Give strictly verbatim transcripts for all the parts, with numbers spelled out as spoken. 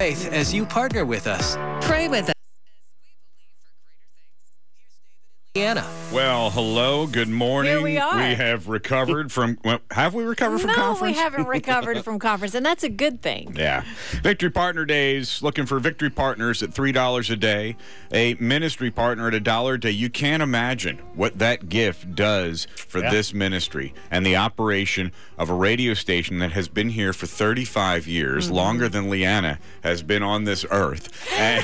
faith as you partner with us. Pray with us. Anna. Well, hello, good morning. Here we are. We have recovered from, well, have we recovered from no, conference? we haven't recovered from conference, and that's a good thing. Yeah. Victory Partner Days, looking for Victory Partners at three dollars a day, a ministry partner at a dollar a day. You can't imagine what that gift does for Yeah. this ministry and the operation of a radio station that has been here for thirty-five years, Mm-hmm. longer than Leanna has been on this earth. And,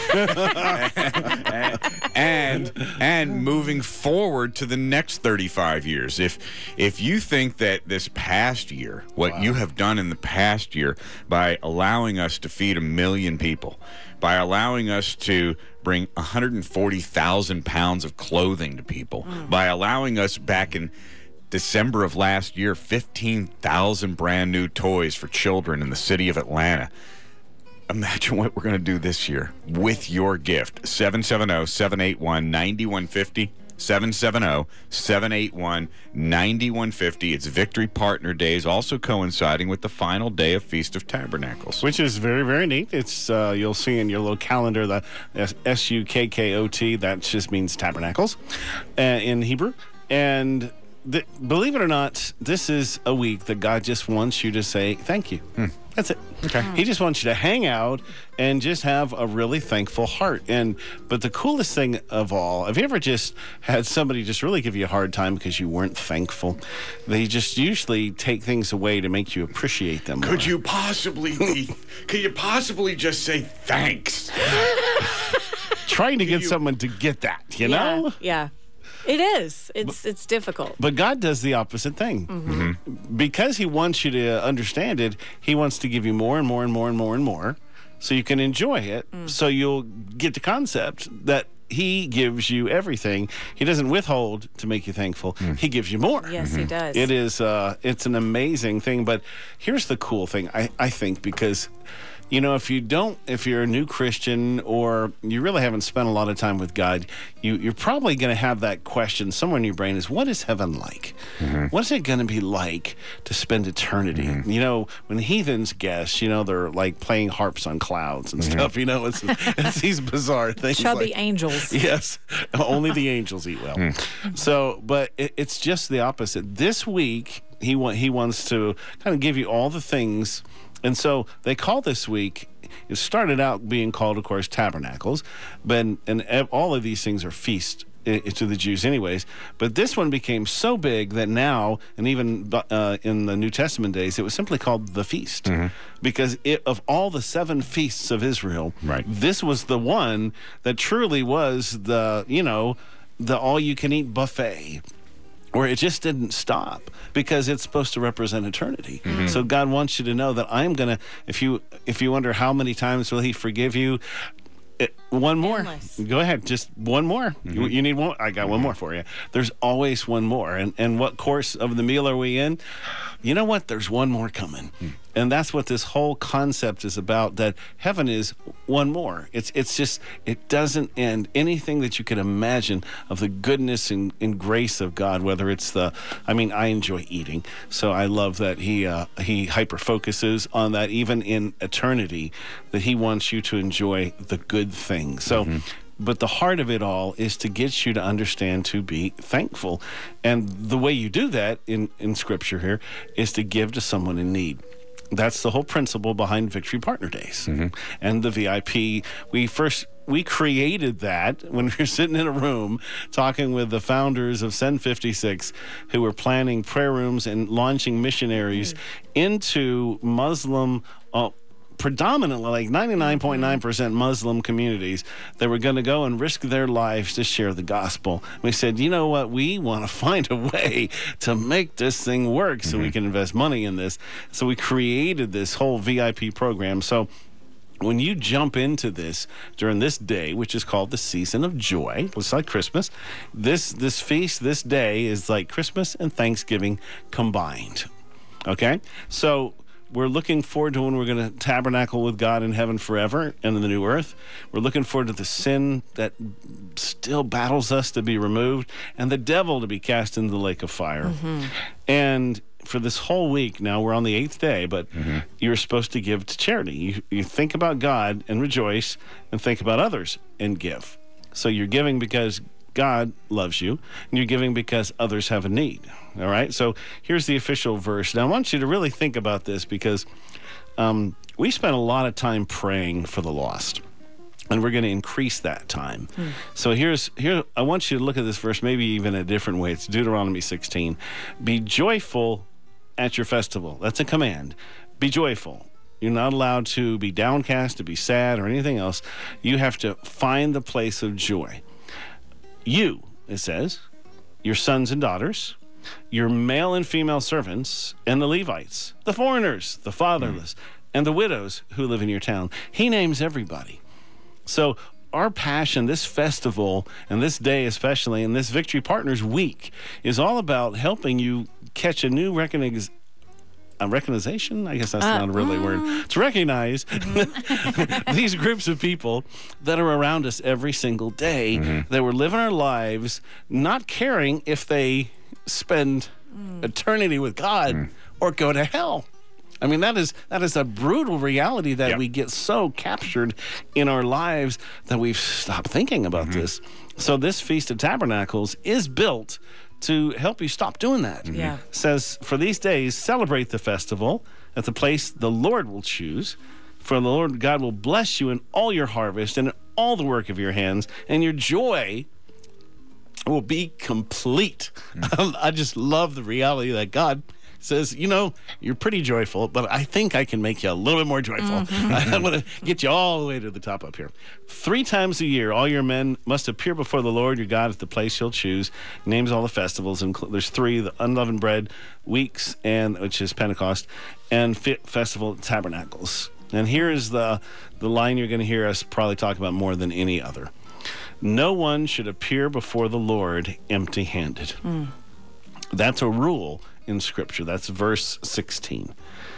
and, and, and moving forward to the next thirty-five years. If if you think that this past year, what you have done in the past year by allowing us to feed a million people, by allowing us to bring one hundred forty thousand pounds of clothing to people, by allowing us back in December of last year, fifteen thousand brand new toys for children in the city of Atlanta. Imagine what we're going to do this year with your gift. seven seven zero, seven eight one, nine one five zero. seven seven zero, seven eight one, nine one five zero. It's Victory Partner Days, also coinciding with the final day of Feast of Tabernacles. Which is very, very neat. It's uh, you'll see in your little calendar the S U K K O T. That just means tabernacles uh, in Hebrew. And th- believe it or not, this is a week that God just wants you to say thank you. Hmm. That's it. Okay. He just wants you to hang out and just have a really thankful heart. And but the coolest thing of all, have you ever just had somebody just really give you a hard time because you weren't thankful? They just usually take things away to make you appreciate them more. Could you possibly be, could you possibly just say thanks? Trying to get you- someone to get that, you yeah, know? yeah. It is. It's it's difficult. But God does the opposite thing. Mm-hmm. Because he wants you to understand it, he wants to give you more and more and more and more and more so you can enjoy it, so you'll get the concept that he gives you everything. He doesn't withhold to make you thankful. He gives you more. Yes, he does. It is, uh, it's an amazing thing. But here's the cool thing, I, I think, because, you know, if you don't, if you're a new Christian or you really haven't spent a lot of time with God, you, you're probably going to have that question somewhere in your brain is, what is heaven like? What's it going to be like to spend eternity? You know, when heathens guess, you know, they're like playing harps on clouds and stuff, you know, it's, it's these bizarre things. Chubby like- angels. Yes, only the angels eat well. So, but it, it's just the opposite. This week, he wa- he wants to kind of give you all the things, and so they call this week. It started out being called, of course, tabernacles, but and ev- all of these things are feast i- to the Jews, anyways. But this one became so big that now, and even uh, in the New Testament days, it was simply called the feast, because it, of all the seven feasts of Israel, Right. this was the one that truly was the, you know, the all-you-can-eat buffet, where it just didn't stop because it's supposed to represent eternity. So God wants you to know that I'm going to, if you if you wonder how many times will he forgive you, it, one more. Endless. Go ahead, just one more. You, you need one? I got one more for you. There's always one more. And, and what course of the meal are we in? You know what? There's one more coming. And that's what this whole concept is about, that heaven is one more. It's it's just, it doesn't end. Anything that you could imagine of the goodness and, and grace of God, whether it's the, I mean, I enjoy eating, so I love that he uh, he hyper-focuses on that, even in eternity, that he wants you to enjoy the good things. So, but the heart of it all is to get you to understand to be thankful. And the way you do that in, in Scripture here is to give to someone in need. That's the whole principle behind Victory Partner Days. And the V I P, we first, we created that when we were sitting in a room talking with the founders of Send fifty-six, who were planning prayer rooms and launching missionaries into Muslim uh, predominantly like ninety-nine point nine percent Muslim communities that were going to go and risk their lives to share the gospel. We said, you know what? We want to find a way to make this thing work so we can invest money in this. So we created this whole V I P program. So when you jump into this during this day, which is called the season of joy, it's like Christmas, this this feast, this day is like Christmas and Thanksgiving combined. Okay? So we're looking forward to when we're going to tabernacle with God in heaven forever and in the new earth. We're looking forward to the sin that still battles us to be removed and the devil to be cast into the lake of fire. And for this whole week, now we're on the eighth day, but Mm-hmm. you're supposed to give to charity. You, you think about God and rejoice, and think about others and give. So you're giving because God loves you, and you're giving because others have a need. All right? So here's the official verse. Now, I want you to really think about this, because um, we spent a lot of time praying for the lost, and we're going to increase that time. Hmm. So here's here. I want you to look at this verse maybe even a different way. It's Deuteronomy sixteen. Be joyful at your festival. That's a command. Be joyful. You're not allowed to be downcast, to be sad, or anything else. You have to find the place of joy. You, it says, your sons and daughters, your male and female servants, and the Levites, the foreigners, the fatherless, mm. and the widows who live in your town. He names everybody. So our passion, this festival, and this day especially, and this Victory Partners Week, is all about helping you catch a new recogniz- a recognition? I guess that's uh, not a really mm. word. To recognize mm-hmm. these groups of people that are around us every single day, mm-hmm. that we're living our lives not caring if they spend mm. eternity with God mm. or go to hell. I mean, that is that is a brutal reality that yep. we get so captured in our lives that we've stopped thinking about mm-hmm. this. So this Feast of Tabernacles is built to help you stop doing that. Mm-hmm. Yeah. It says, for these days, celebrate the festival at the place the Lord will choose. For the Lord God will bless you in all your harvest and in all the work of your hands, and your joy will be complete. Mm-hmm. I just love the reality that God says, you know, you're pretty joyful, but I think I can make you a little bit more joyful. Mm-hmm. I'm going to get you all the way to the top up here. Three times a year, all your men must appear before the Lord your God at the place you'll choose. Names all the festivals. And there's three, the unleavened bread weeks, and which is Pentecost, and Festival Tabernacles. And here is the, the line you're going to hear us probably talk about more than any other. No one should appear before the Lord empty-handed. Mm. That's a rule in Scripture. That's verse sixteen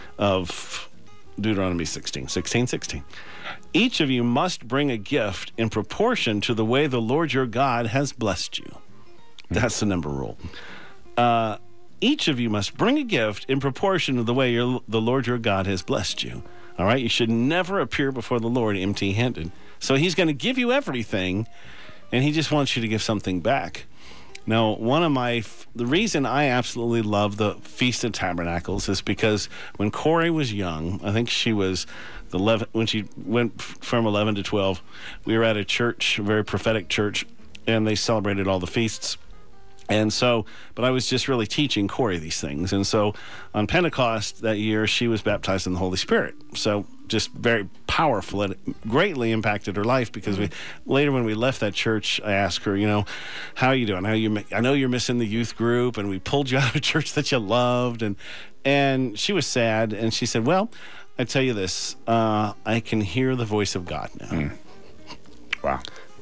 of Deuteronomy sixteen. sixteen, sixteen. Each of you must bring a gift in proportion to the way the Lord your God has blessed you. That's the number rule. Uh, each of you must bring a gift in proportion to the way your, the Lord your God has blessed you. All right? You should never appear before the Lord empty-handed. So he's going to give you everything, and he just wants you to give something back. Now, one of my, the reason I absolutely love the Feast of Tabernacles is because when Corey was young, I think she was the eleven, when she went from eleven to twelve, we were at a church, a very prophetic church, and they celebrated all the feasts. And so, but I was just really teaching Corey these things. And so on Pentecost that year, she was baptized in the Holy Spirit. So just very powerful. It greatly impacted her life because we later when we left that church, I asked her, you know, how are you doing? How you? I know you're missing the youth group, and we pulled you out of a church that you loved, and and she was sad, and she said, well, I tell you this, uh, I can hear the voice of God now. Mm. Wow.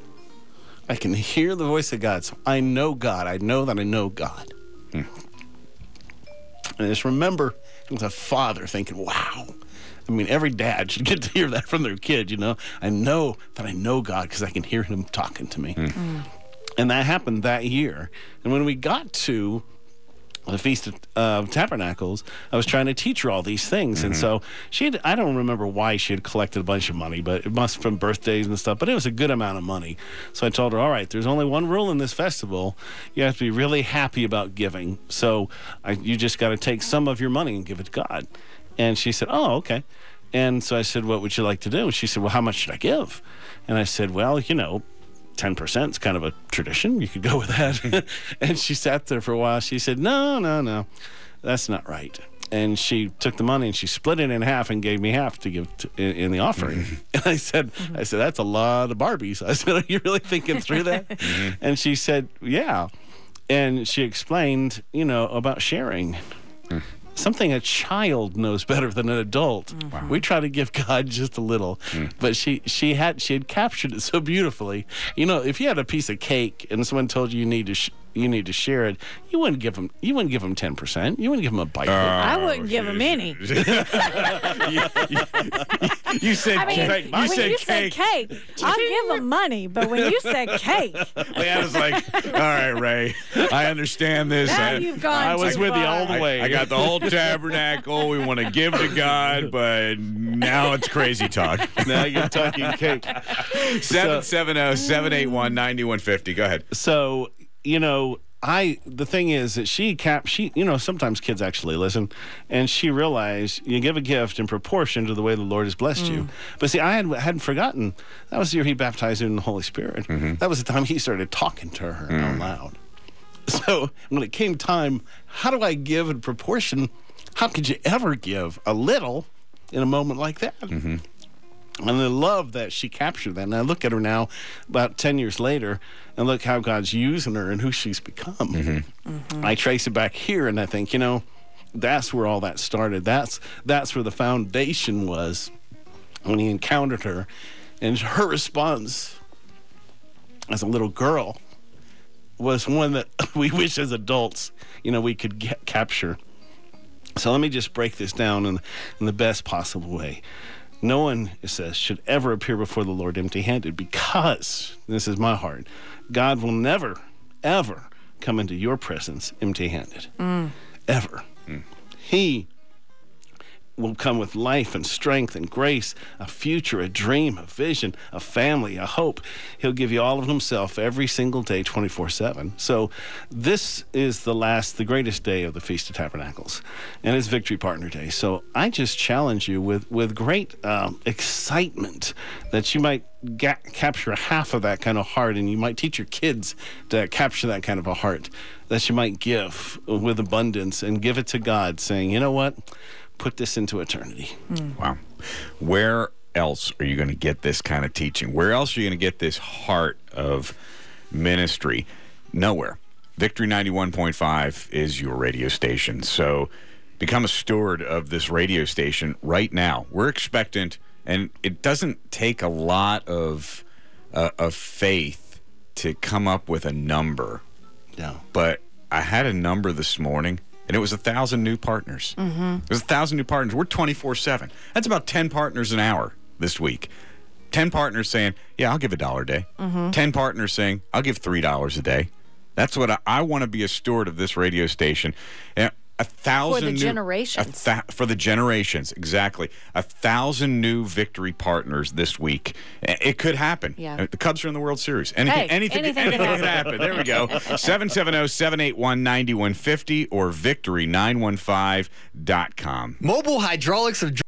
I can hear the voice of God, so I know God. I know that I know God. Mm. And I just remember as a father thinking, wow. I mean, every dad should get to hear that from their kid, you know. I know that I know God because I can hear him talking to me. Mm. Mm. And that happened that year. And when we got to the Feast of uh, Tabernacles, I was trying to teach her all these things. Mm-hmm. And so she had, I don't remember why she had collected a bunch of money, but it must have been birthdays and stuff, but it was a good amount of money. So I told her, all right, there's only one rule in this festival. You have to be really happy about giving. So I, you just got to take some of your money and give it to God. And she said, oh, okay. And so I said, what would you like to do? And she said, well, how much should I give? And I said, well, you know, ten percent is kind of a tradition. You could go with that. And she sat there for a while. She said, no, no, no, that's not right. And she took the money and she split it in half and gave me half to give to, in, in the offering. Mm-hmm. And I said, mm-hmm. I said, that's a lot of Barbies. I said, are you really thinking through that? Mm-hmm. And she said, yeah. And she explained, you know, about sharing. Mm. Something a child knows better than an adult. Mm-hmm. We try to give God just a little, mm. but she she had she had captured it so beautifully. You know, if you had a piece of cake and someone told you you need to sh- you need to share it. You wouldn't give them. You wouldn't give them ten percent. You wouldn't give them a bite. I wouldn't give him any. you, you said I mean, cake. You when said you cake. said cake, I'll give him money. But when you said cake, Leanna's like, all right, Ray, I understand this. now I, you've gone I was too with you far. all the I, way. I got the whole tabernacle. We want to give to God, but now it's crazy talk. Now you're talking cake. seven seven zero, seven eight one, nine one five zero. Go ahead. So, you know, I the thing is that she cap she you know sometimes kids actually listen, and she realized you give a gift in proportion to the way the Lord has blessed you. But see, I had, hadn't forgotten that was the year He baptized her in the Holy Spirit. That was the time He started talking to her out loud. So when it came time, how do I give in proportion? How could you ever give a little in a moment like that? And I love that she captured that. And I look at her now, about ten years later, and look how God's using her and who she's become. Mm-hmm. Mm-hmm. I trace it back here, and I think, you know, that's where all that started. That's that's where the foundation was when he encountered her. And her response as a little girl was one that we wish as adults, you know, we could get, capture. So let me just break this down in, in the best possible way. No one, it says, should ever appear before the Lord empty-handed, because, this is my heart, God will never, ever come into your presence empty-handed. Mm. Ever. Mm. He will come with life and strength and grace, a future, a dream, a vision, a family, a hope. He'll give you all of himself every single day, twenty-four seven. So this is the last, the greatest day of the Feast of Tabernacles, and it's Victory Partner Day. So I just challenge you with, with great um, excitement that you might ga- capture half of that kind of heart, and you might teach your kids to capture that kind of a heart, that you might give with abundance and give it to God, saying, you know what? Put this into eternity. Mm. Wow. Where else are you going to get this kind of teaching? Where else are you going to get this heart of ministry? Nowhere. Victory ninety-one point five is your radio station. So become a steward of this radio station right now. We're expectant, and it doesn't take a lot of, uh, of faith to come up with a number. No. But I had a number this morning, and it was a thousand new partners. Mm-hmm. It was a thousand new partners. We're twenty-four seven. That's about ten partners an hour this week. ten partners saying, yeah, I'll give a dollar a day. Mm-hmm. ten partners saying, I'll give three dollars a day. That's what I, I want to be a steward of this radio station. And a thousand For the new, generations. a th- for the generations, exactly. A thousand new Victory partners this week. It could happen. Yeah. Uh, The Cubs are in the World Series. Anything, Hey, anything, anything anything could could happen. There we go. seven seven zero, seven eight one, nine one five zero or victory nine one five dot com. Mobile Hydraulics of